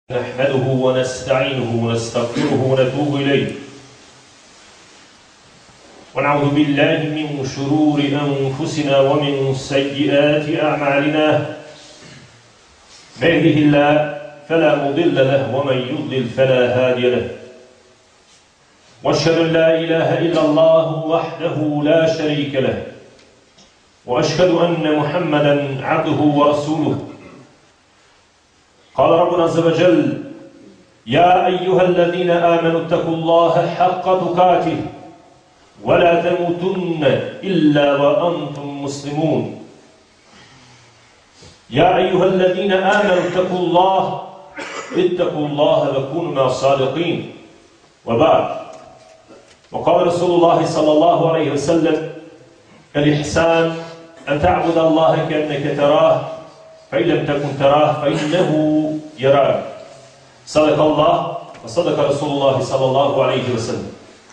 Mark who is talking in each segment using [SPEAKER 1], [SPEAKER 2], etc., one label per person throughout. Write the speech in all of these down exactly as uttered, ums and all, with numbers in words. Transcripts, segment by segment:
[SPEAKER 1] نحمده ونستعينه ونستغفره ونتوب إليه ونعوذ بالله من شرور أنفسنا ومن سيئات أعمالنا من يهده الله فلا مضل له ومن يضلل فلا هادي له وأشهد أن لا إله إلا الله وحده لا شريك له وأشهد أن محمدا عبده ورسوله. قال ربنا عز وجل: يا أيها الذين آمنوا اتقوا الله حق تقاته ولا تموتن إلا وأنتم مسلمون. يا أيها الذين آمنوا اتقوا الله اتقوا الله وكونوا مع الصادقين. وبعد، وقال رسول الله صلى الله عليه وسلم: الإحسان أن تعبد الله كأنك تراه فإن لم تكن تراه فإنه يراك. صدق الله وصدق رسول الله صلى الله عليه وسلم.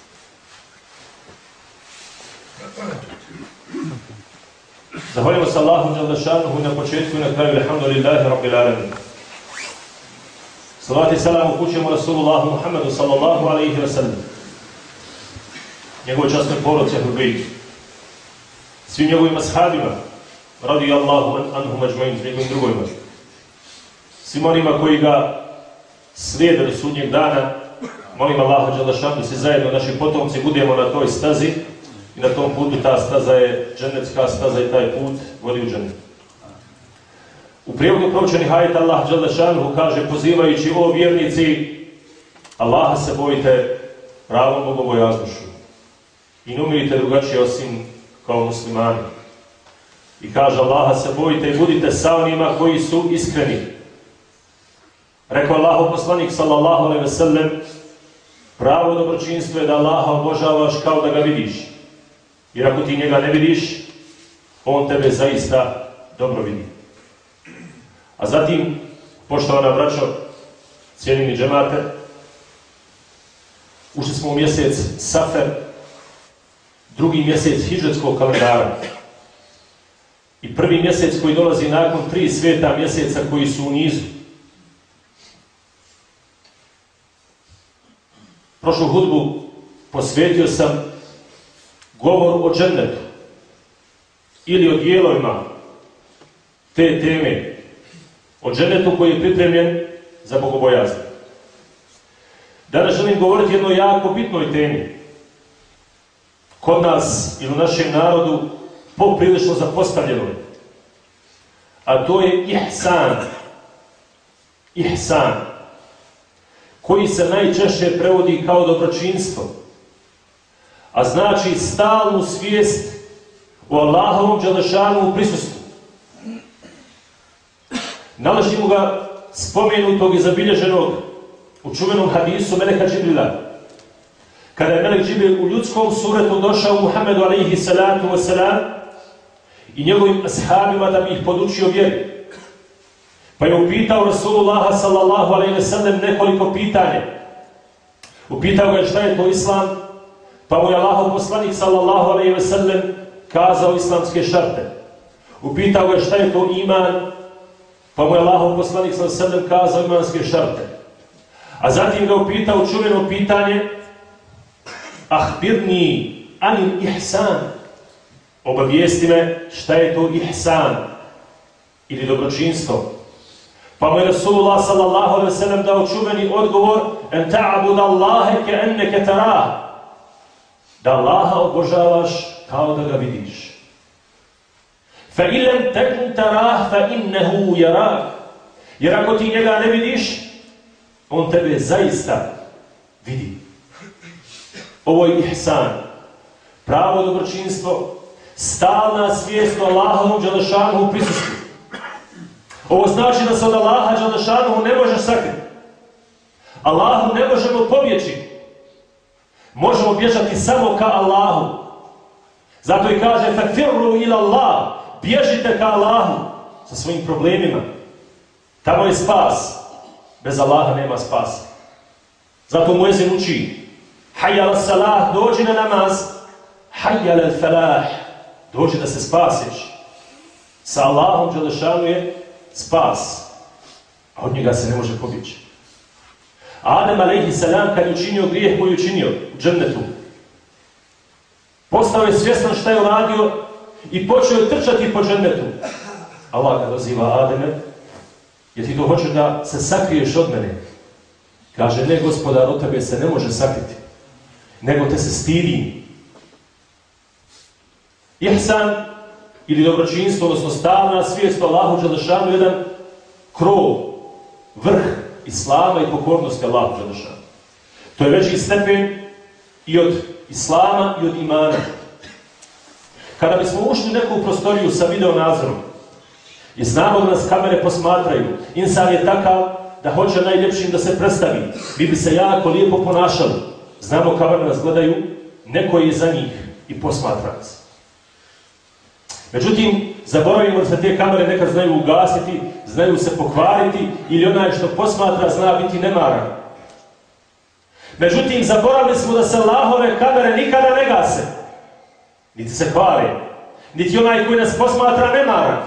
[SPEAKER 1] Zahvaljujemo se Allahu dželle šanuhu na početku i na kraju, alhamdulillahi rabbil alamin. Salat i salam upućujemo Rasulullahu Muhammedu sallallahu alaihi wa sallam, njegove časne porodce Hrbejki, svim njegovim ashabima, radi Allahu anhum ajma'in, s njegovim drugovima, svim onima koji ga slijede do sudnjeg dana. Molim Allaha dželle šanuhu da se zajedno naši potomci budemo na toj stazi i na tom putu. Ta staza je džennetska staza i taj put vodi u džennet. U prijevodu proučenih ajeta Allah dželle šanuhu kaže, pozivajući: o vjernici, Allaha se bojite pravom bogobojaznošću i ne umirite drugačije osim kao muslimani. I kaže: Allaha se bojite i budite sa onima koji su iskreni. Rekao Allahov poslanik sallallahu alejhi ve sellem: pravo dobročinstvo je da Allaha obožavaš kao da ga vidiš. Jer ako ti njega ne vidiš, on tebe zaista dobro vidi. A zatim, poštovana braćo, cijenjeni džemate, ušli smo u mjesec Safer, drugi mjesec hidžretskog kalendara i prvi mjesec koji dolazi nakon tri sveta mjeseca koji su u nizu. Prošlu hudbu posvetio sam govoru o džennetu ili o dijelovima te teme, o džennetu koji je pripremljen za bogobojazne. Danas želim govoriti o jednoj jako bitnoj temi, kod nas ili u našem narodu poprilično zapostavljenoj, a to je ihsan. Ihsan, koji se najčešće prevodi kao dobročinstvo, a znači stalnu svijest o Allahovom dželešanu prisustvu. Nalazimo ga spomenutog i zabilježenog u čuvenom hadisu Meleka Džibrila, kada je Melek Džibril u ljudskom suretu došao Muhammedu alejhi salatu wasalam i njegovim ashabima da bi ih podučio vjeri. Pa je upitao Rasulullaha sallallahu alejhi ve sellem nekoliko pitanja. Upitao ga šta je to islam, pa mu je Allahov poslanik sallallahu alejhi ve sellem kazao islamske šarte. Upitao ga šta je to iman, pa mu je Allahov poslanik sallallahu alejhi ve sellem kazao imanske šarte. A zatim ga upitao čuveno pitanje: ahbirni anil ihsan, obavijesti me šta je to ihsan ili dobročinstvo. Pa mu je Rasulullah sallallahu alejhi ve sellem dao čuveni odgovor: en ta'budu Allaha ka'annaka tarah, da Allaha obožavaš kao da ga vidiš. Fa in lam takun tarah fa innahu yarak, jer ako ti njega ne vidiš, on tebe zaista vidi. Ovo je ihsan, pravo dobročinstvo, stalna svijest o Allahovom dželešanu prisustvu. Ovo znači da se od Allaha dželešanu ne možeš sakriti. Allahu ne možemo pobjeći. Možemo bježati samo ka Allahu. Zato i kaže: fakfirru ila Allah, bježite ka Allahu sa svojim problemima. Tamo je spas. Bez Allaha nema spasa. Zato muezin uči: hayya ala salah, dođi na namaz. Hayya ala falah, dođi da se spasiš. Sa Allahom dželešanu je spas, a od njega se ne može pobjeći. Adem alejhi selam kad je učinio grijeh koji je učinio u džennetu, postao je svjestan šta je uradio i počeo je trčati po džennetu. Allah ga doziva: Ademe, jer ti to hoćeš da se sakriješ od mene? Kaže: ne, Gospodar, od tebe se ne može sakriti, nego te se stidi. Ihsan ili dobročinstvo, odnosno stalna svijest o Allahu dželešanu, jedan krov, vrh Islama i pokornosti Allahu dželešanu. To je veći stepen i od Islama i od imana. Kada bismo ušli u neku prostoriju sa video nadzorom i znamo da nas kamere posmatraju, insan je takav da hoće najljepšim da se predstavi, mi bi se jako lijepo ponašali. Znamo kamere nas gledaju, neko je iza njih i posmatra nas. Međutim, zaboravimo da se te kamere nekad znaju ugasiti, znaju se pokvariti ili onaj što posmatra zna biti nemaran. Međutim, zaboravili smo da se Allahove kamere nikada ne gase, niti se kvare, niti onaj koji nas posmatra nemaran.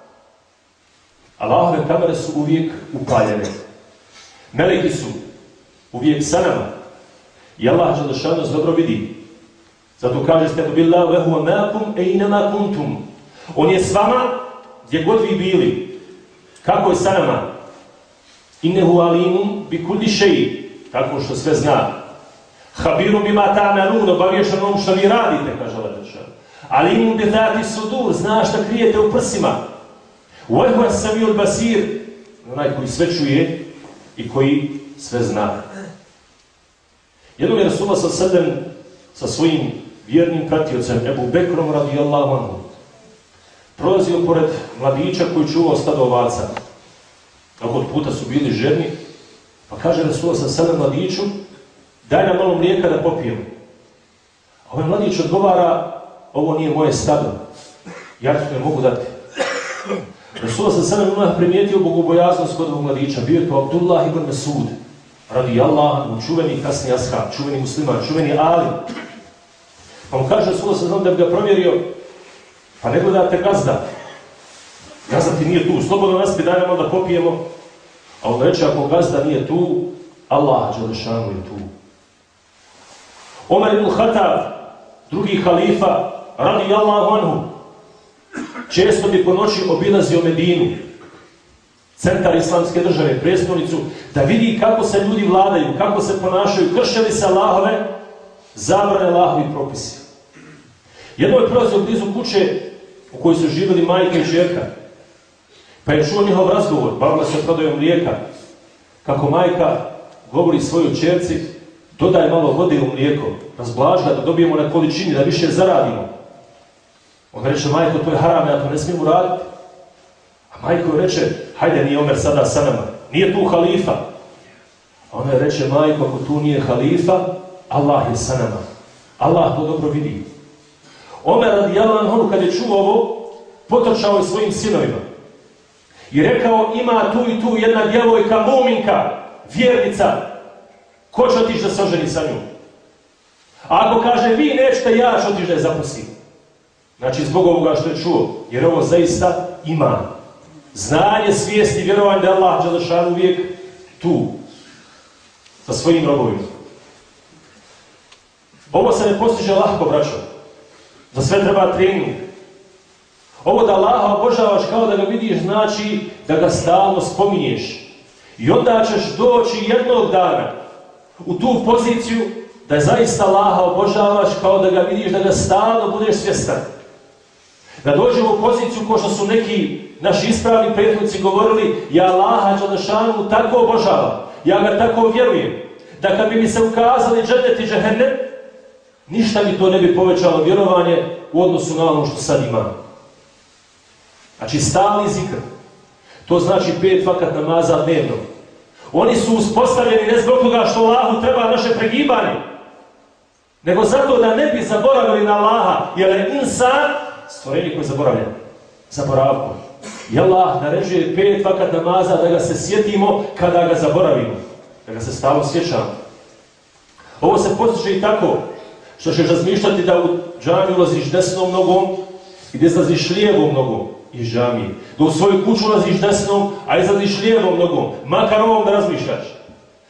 [SPEAKER 1] Allahove kamere su uvijek upaljene. Meleki su uvijek sa nama. I Allah dželešanu nas dobro vidi. Zato kaže: "Stadu billahi wa huwa ma'akum aynama kuntum." On je s vama gdje god vi bili. Kako je sa nama? Innehu alimun bi kulli shay, tako što sve zna. Khabirun bima ta'malun, obavješten onom što vi radite, kaže Allah dželešanu. Alimun bi zati sudur, zna šta krijete u prsima. Wa huwa as-sami'ul basir, onaj koji sve čuje i koji sve zna. Jednom je Rasulullah sallallahu alejhi ve sellem sa svojim vjernim pratiocem Ebu Bekrom radijallahu anhu prolazio pored mladića koji čuvao stado ovaca. Od puta su bili žedni, pa kaže Rasulullah sallallahu alejhi ve sellem mladiću: daj nam malo mlijeka da popijemo. A ovaj mladić odgovara: ovo nije moje stado, ja ti ne mogu dati. Rasulullah sallallahu alejhi ve sellem primijetio bogobojaznost kod ovog mladića. Bio je to Abdullah ibn Mesud radijallahu anhu, čuveni kasni ashab, čuveni musliman, čuveni alim. Pa mu kaže Rasulullah sallallahu alejhi ve sellem da bi ga provjerio: pa ne gledate gazda, gazda ti nije tu, slobodno naspi, daj nam da popijemo. A on reče: ako gazda nije tu, Allah dželešanu je tu. Omer ibn Khattab, drugi halifa radijallahu anhu, često bi po noći obilazio Medinu, centar islamske države, prijestolnicu, da vidi kako se ljudi vladaju, kako se ponašaju, krše li se Allahove zabrane, Allahovi propisi. Jedno je prolazio blizu kuće u kojoj su živjeli majka i ćerka, pa je čuo njihov razgovor, bavila se prodajom mlijeka, kako majka govori svojoj ćerci: dodaj malo vode u mlijeko, razblaži ga da dobijemo na količini, da više zaradimo. On reče: majko, to je haram, ja to ne smijem uraditi. A majko reče: hajde, nije Omer sada sa nama, nije tu halifa. A ona reče: majko, ako tu nije halifa, Allah je sa nama. Allah to dobro vidi. Omer radijallahu anhu kad je čuo ovo, potrčao je svojim sinovima i rekao: ima tu i tu jedna djevojka, muminka, vjernica, ko će otići da se oženi sa njom? A ako kaže vi nećete, ja ću otići da je zaposlim. Znači zbog ovoga što je čuo, jer ovo zaista ima znanje, svijest i vjerovanje da je Allah dželešanu uvijek tu sa svojim robovima. Ovo se ne postiže lahko, braćo. Za sve treba trening. Ovo da Allaha obožavaš kao da ga vidiš, znači da ga stalno spominješ. I onda ćeš doći jednog dana u tu poziciju da je zaista Allaha obožavaš kao da ga vidiš, da ga stalno budeš svjestan. Da dođemo u poziciju kao što su neki naši ispravni prethodnici govorili: ja Allaha dželešanu tako obožavam, ja ga tako vjerujem, da kad bi mi se ukazali džennet i džehennem, ništa mi to ne bi povećalo vjerovanje u odnosu na ono što sad imam. Znači stalni zikr, to znači pet vakat namaza dnevno. Oni su uspostavljeni ne zbog toga što Allahu treba naše pregibanje, nego zato da ne bi zaboravili na Allaha, jer je insan stvorenje koje zaboravlja, zaboravko. I Allah naređuje pet vakat namaza da ga se sjetimo kada ga zaboravimo, da ga se stalno sjećamo. Ovo se postiže i tako što ćeš razmišljati da u džamiju ulaziš desnom nogom i da izlaziš lijevom nogom iz džamije. Da u svoju kuću ulaziš desnom, a izlaziš lijevom nogom. Makar ovom da razmišljaš.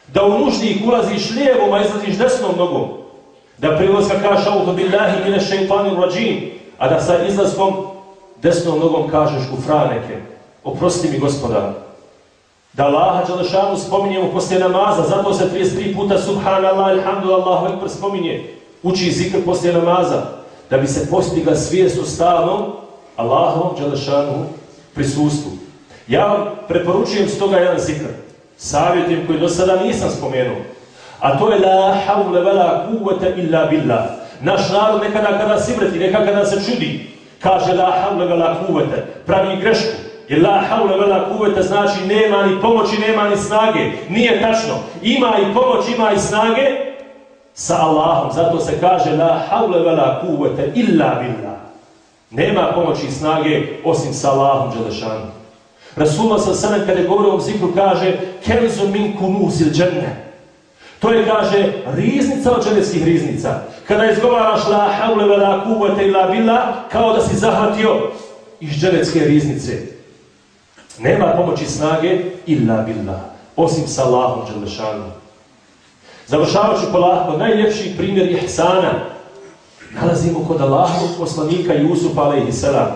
[SPEAKER 1] Da u nužnik ulaziš lijevom, a izlaziš desnom nogom. Da prije ulaska kažeš auzu billahi mine šeitanir rajim, a da sa izlaskom desnom nogom kažeš gufraneke. Oprosti mi Gospodar. Da Allaha dželešanu spominjemo poslije namaza, zato se trideset tri puta subhanallah, alhamdulillah, Allahu ekber spominje. Uči zikr poslije namaza, da bi se postigla svijest o stalnom Allahovom dželešanu prisustvu. Ja vam preporučujem stoga jedan zikr, savjetim koji do sada nisam spomenuo, a to je la havle vela kuvvete illa billah. Naš narod nekada kada sibreti, nekada kada se čudi, kaže la havle vela kuvvete, pravi grešku. Jer la havle vela kuvvete znači nema ni pomoći, nema ni snage. Nije tačno. Ima i pomoć, ima i snage sa Allahom. Zato se kaže la havle vela kuvvete illa billah. Nema pomoći i snage osim sa Allahom dželešanu. Rasulullah sallallahu alejhi ve sellem kada govori o ovom zikru kaže kenzu min kunuzil dženne. To je, kaže, riznica od dženevskih riznica. Kada izgovaraš la havle vela kuvvete illa billah, kao da si zahvatio iz dženevske riznice. Nema pomoći snage illa billah, osim sa Allahom dželešanu. Završavajući polako, najljepši primjer ihsana nalazimo kod Allahovog poslanika Jusufa alejhi selam.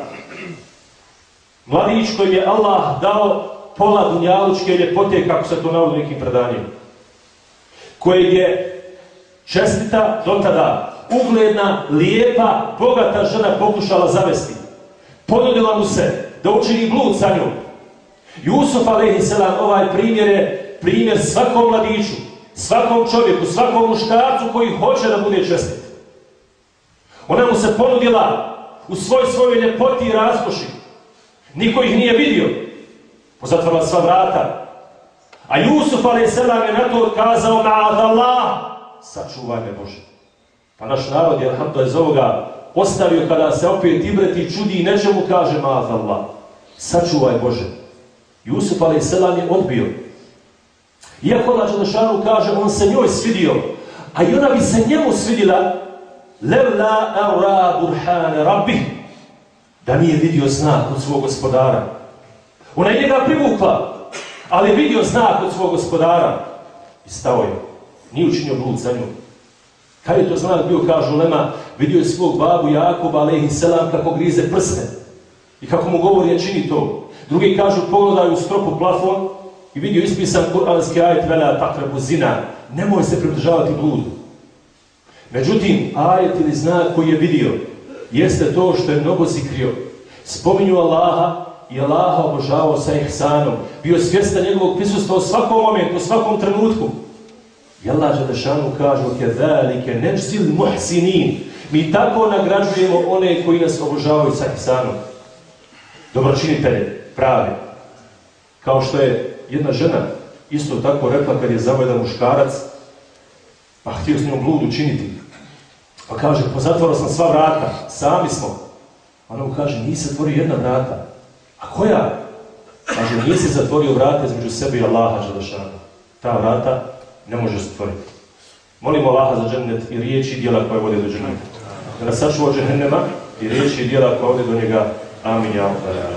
[SPEAKER 1] Mladić koji je Allah dao pola dunjalučke ljepote, kako se to navodi nekim predanjima, koji je čestita, dotada ugledna, lijepa, bogata žena pokušala zavesti. Ponudila mu se da učini blud sa njom. Jusuf alejhi selam, ovaj primjer je primjer svakom mladiću, svakom čovjeku, svakom muškarcu koji hoće da bude čestit. Ona mu se ponudila u svoj svojoj ljepoti i raskoši. Niko ih nije vidio. Pozatvorila sva vrata. A Jusuf alejhi selam je na to odkazao ma'adallah, sačuvaj me Bože. Pa naš narod je alhamdulillah iz ovoga ostavio kada se opet ibreti čudi i nečemu kaže ma'adallah, sačuvaj Bože. Jusuf alejhi selam je odbio. Iako Allah dželešanu kaže on se njoj svidio, a i ona bi se njemu svidila levla ara burhane rabbih, da nije vidio znak od svog gospodara. Ona je njega privukla, ali je vidio znak od svog gospodara i stao je. Nije učinio blud za njom. Kad je to znak bio, kažu ulema, vidio je svog babu Jakuba alejhi selam kako grize prste i kako mu govori ja čini to. Drugi kažu pogledaju u stropu plafon i vidio ispisan kuranski ajet vela taqrabu zina, nemoj se približavati bludu. Međutim, ajet ili znak koji je vidio jeste to što je mnogo zikrio. Spominju Allaha i Allaha obožavao sa ihsanom. Bio svjestan njegovog prisustva u svakom momentu, u svakom trenutku. I Allah dželešanu kaže kedalike nejzil muhsinin. Mi tako nagrađujemo one koji nas obožavaju sa ihsanom. Dobročinitelje, pravi. Kao što je jedna žena isto tako rekla kad je zavoljan muškarac, pa htio s njom blud učiniti. Pa kaže, pozatvorao sam sva vrata, sami smo. Ona mu kaže, nisi zatvorio jedna vrata. A koja? Kaže, nisi zatvorio vrata između sebe i Allaha dželešanu. Ta vrata ne možeš zatvoriti. Molimo Allaha za džennet i riječi i djela koje vode do dženneta. Da nas sačuva od džehennema i riječi i djela koje vode do njega. Amin, ja Allah.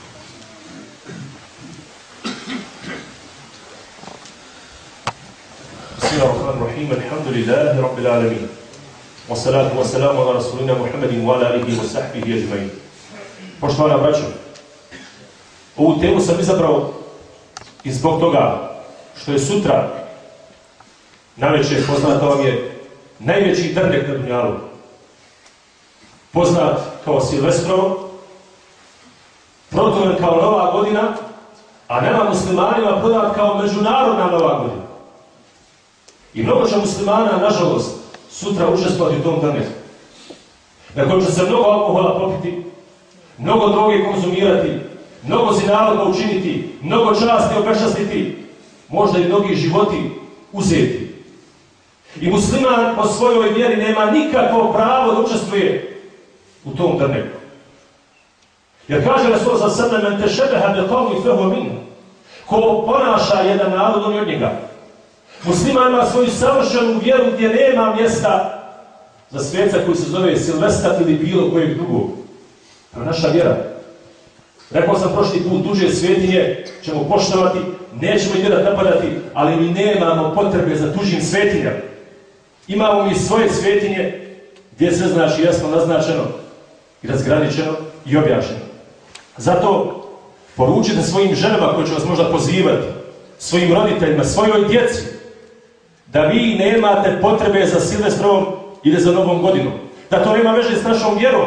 [SPEAKER 1] Bismillahirrahmanirrahim. Alhamdulillahi rabbil alamin. Wassalatu wassalamu ala rasulina Muhammedin wa ala alihi wa sahbihi ajma'in. Poštovana braćo, ovu temu sam izabrao i zbog toga što je sutra navečer, poznat vam je najveći drnek na dunjalu. Poznat kao Silvestrovo, protovan kao Nova godina, a nama muslimanima prodat kao međunarodna Nova godina. I mnogo će muslimana, nažalost, sutra učestvovati u tom drneku. Na kojem će se mnogo alkohola popiti, mnogo droge konzumirati, mnogo zinaloga učiniti, mnogo časti opešastiti, možda i mnogi životi uzeti. I musliman po svojoj vjeri nema nikakvo pravo da učestvuje u tom drneku. Jer kaže Rasul sallallahu alejhi ve sellem: "Men tešebeha bi qawmin fahuwa minhum." Ko ponaša jedan narod, on je od njega. Musliman ima svoju savršenu vjeru gdje nema mjesta za sveca koji se zove Silvestar ili bilo kojeg drugog. To je naša vjera. Rekao sam prošli put, tuđe svetinje ćemo poštovati, nećemo ih gledati napadati, ali mi nemamo potrebe za tuđim svetinjama. Imamo mi svoje svetinje gdje sve znači jasno naznačeno i razgraničeno i objašnjeno. Zato poručite svojim ženama koji će vas možda pozivati, svojim roditeljima, svojoj djeci, da vi nemate potrebe za Silvestrovom ili za Novom godinom. Da to nema veze s našom vjerom.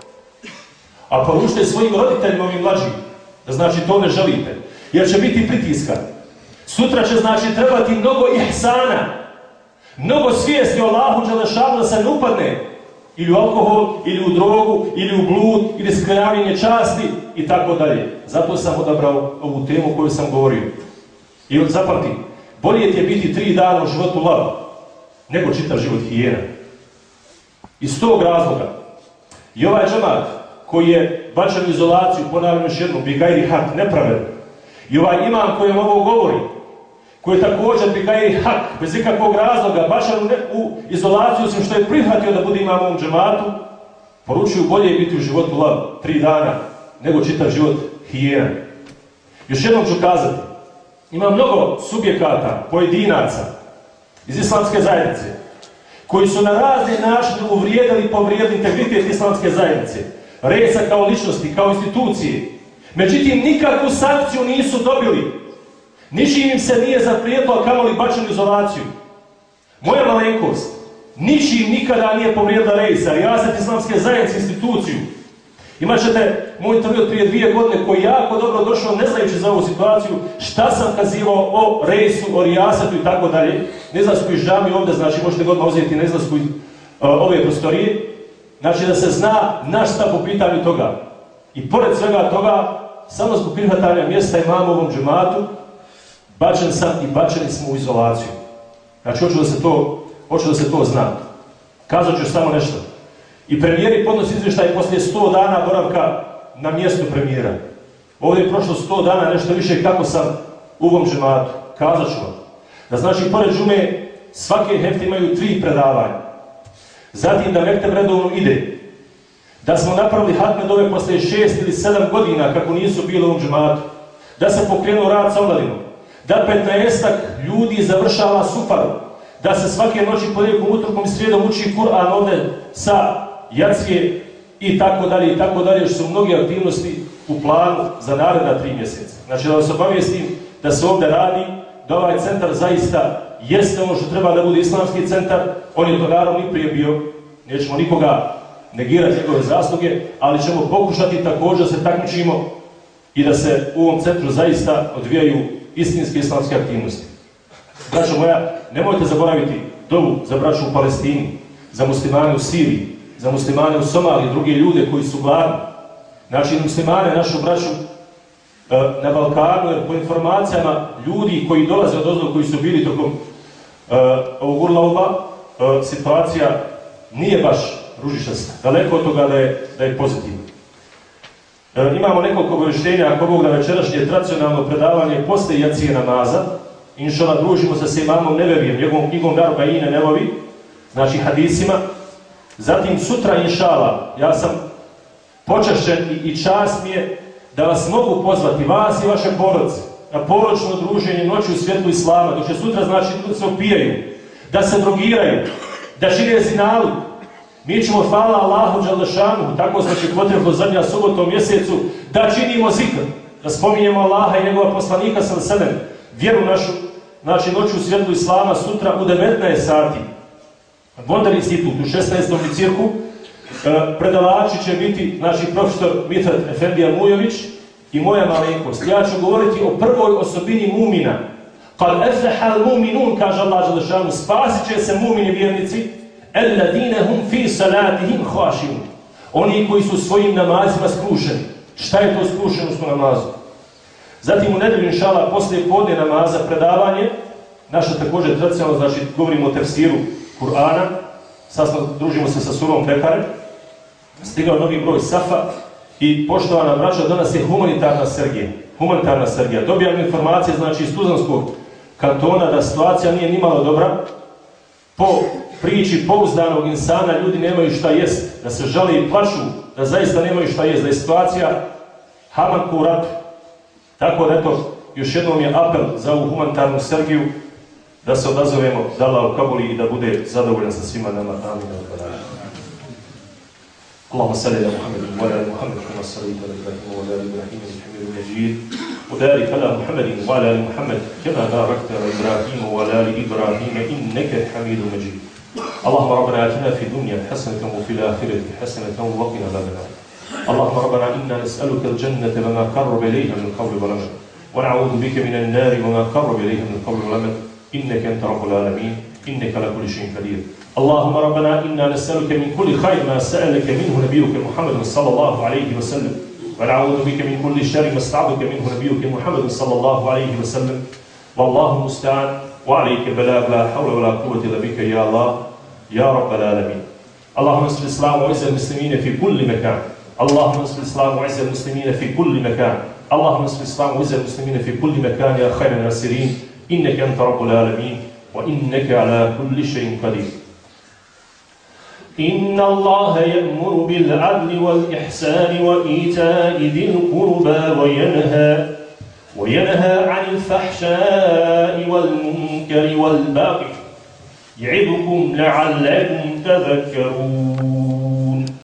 [SPEAKER 1] A poručite svojim roditeljima ovim mlađim, da znači to ne želite. Jer će biti pritiska. Sutra će znači trebati mnogo ihsana, mnogo svijesti o Allahu dželešanu da se ne upadne ili u alkohol, ili u drogu, ili u blud, ili skrnavljenje časti i tako dalje. Zato sam odabrao ovu temu koju sam govorio. I zapamti, bolje ti je biti tri dana u životu lav, nego čitav život hijena. Iz tog razloga i ovaj džemat koji je bačen u izolaciju, ponavljam još jednom, bigajri hak, nepravedno, i ovaj imam koji vam ovo govori, koji je također bigajri hak, bez ikakvog razloga, bačen u izolaciju, osim što je prihvatio da bude imam u ovom džematu, poručuju bolje biti u životu lav tri dana, nego čitav život hijena. Još jednom ću kazati, ima mnogo subjekata, pojedinaca iz islamske zajednice, koji su na razne načine uvrijedili i povrijedili integritet islamske zajednice, resa kao ličnosti, kao institucije. Međutim, nikakvu sankciju nisu dobili. Ničim im se nije zaprijetilo, a kamoli bačenu izolaciju. Moja malenkost, ničim nikada nije povrijedila resa, rijaset islamske zajednice, instituciju. Imat ćete moj intervju prije dvije godine koji je jako dobro došao, ne znajući za ovu situaciju, šta sam kazivao o rejsu, o rijasetu i tako dalje. Neizlasku iz džami ovdje, znači možete godno uzeti na izlasku iz uh, ove prostorije. Znači da se zna naš stav po pitanju toga. I pored svega toga, samo zbog prihvatanja mjesta imamo u ovom džematu, bačen sam i bačeni smo u izolaciju. Znači hoću da se to, hoću da se to zna. Kazat ću samo nešto. I premijeri podnosi izvještaj poslije sto dana boravka na mjestu premijera. Ovdje je prošlo sto dana, nešto više kako sam u ovom džematu. Kazat ću vam. Da znači, pored džume, svake hefte imaju tri predavanja. Zatim da mekteb redovno ide. Da smo napravili hatme dove poslije šest ili sedam godina, kako nisu bili u ovom džematu. Da se pokrenuo rad sa omladinom. Da petnaestak ljudi završava sufaru. Da se svake noći ponedjeljkom, utorkom i srijedom uči Kur'an ovdje sa jacije i tako dalje i tako dalje, što su mnoge aktivnosti u planu za naredna tri mjeseca. Znači da vas obavijestim da se ovdje radi, da ovaj centar zaista jeste ono što treba da bude islamski centar. On je to naravno i prije bio, nećemo nikoga negirati njegove zasluge, ali ćemo pokušati također da se takmičimo i da se u ovom centru zaista odvijaju istinske islamske aktivnosti. Braćo moja, nemojte zaboraviti dovu za braću u Palestini, za muslimane u Siriji, za muslimane u Somaliji, druge ljude koji su gladni. Znači muslimane, našu braću na Balkanu, jer po informacijama ljudi koji dolaze od ozdo, koji su bili tokom uh, ovog urlauba, uh, situacija nije baš ružičasta. Daleko od toga da je, da je pozitivno. Uh, imamo nekoliko obavještenja, ako Bog, na večerašnje tradicionalno predavanje posle jacije namaza. Inšala, družimo se sa imamom Nevevijem, njegovom knjigom Arba'ine Nevevi, znači hadisima. Zatim sutra, inšala, ja sam počašćen i, i čast mi je da vas mogu pozvati, vas i vaše porodice, na poročno druženje noći u svjetlu islama, dok će sutra znači da se opijaju, da se drogiraju, da čine zinalu. Mi ćemo, hvala Allahu dželešanu, tako znači potrebno zadnja subota u mjesecu, da činimo zikr, da spominjemo Allaha i njegova poslanika sa sedem, vjeru našu, znači noći u svjetlu islama sutra u devetnaest sati. Vodar institut u šesnaestom cirku, predavači će biti znači profesor Mithat Efendija Mujović i moja malenkost. Ja ću govoriti o prvoj osobini mumina. Kad eflehal muminun, kaže Allah dželešanu, spasit će se mumini vjernici, alladine hum fi salatihim khashiun. Oni koji su svojim namazima skrušeni. Šta je to skrušenost u namazu? Zatim u nedelju, inšala, poslije podne namaza predavanje, naša također tradicionalno, znači govorimo o tefsiru Kur'ana, sasno družimo se sa surom Bekare, stigao novi broj Safa i poštovana braća, danas je humanitarna sergija. Humanitarna sergija. Dobijam informacije, znači iz Tuzlanskog kantona, da situacija nije nimalo dobra. Po priči pouzdanog insana ljudi nemaju šta jest, da se žale i plaču, da zaista nemaju šta jest, da je situacija Hamaku rat. Tako da eto, još jednom je apel za ovu humanitarnu Sergiju da se odazovemo, da Allah ukabuli i da bude zadovoljan sa svima nama. Amin. اللهم صل على محمد وعلى ال محمد كما صليت على ابراهيم وعلى ال ابراهيم انك حميد مجيد وبارك على محمد وعلى ال محمد كما باركت على ابراهيم وعلى ال ابراهيم انك حميد مجيد اللهم ربنا اتنا في الدنيا حسنه وفي الاخره حسنه وقنا عذاب النار اللهم ربنا انا نسالك الجنه وما قرب اليها من قول وعمل ونعوذ بك من النار وما قرب اليها من قول وعمل انك انت رب العالمين انك على كل شيء قدير اللهم ربنا إنا نسألك من كل خير ما سألك منه نبيك محمد صلى الله عليه وسلم ونعوذ بك من كل شر ما استعاذك منه نبيك محمد صلى الله عليه وسلم والله المستعان وعليك البلاغ لا حول ولا قوة إلا بك يا الله يا رب العالمين اللهم انصر الإسلام وعز المسلمين في كل مكان اللهم انصر الإسلام وعز المسلمين في كل مكان اللهم انصر الإسلام وعز المسلمين في كل مكان يا خير الناصرين إنك أنت رب العالمين وإنك على كل شيء قدير إن الله يأمر بالعدل والإحسان وإيتاء ذي القربى وينهى وينهى عن الفحشاء والمنكر والبغي يعظكم لعلكم تذكرون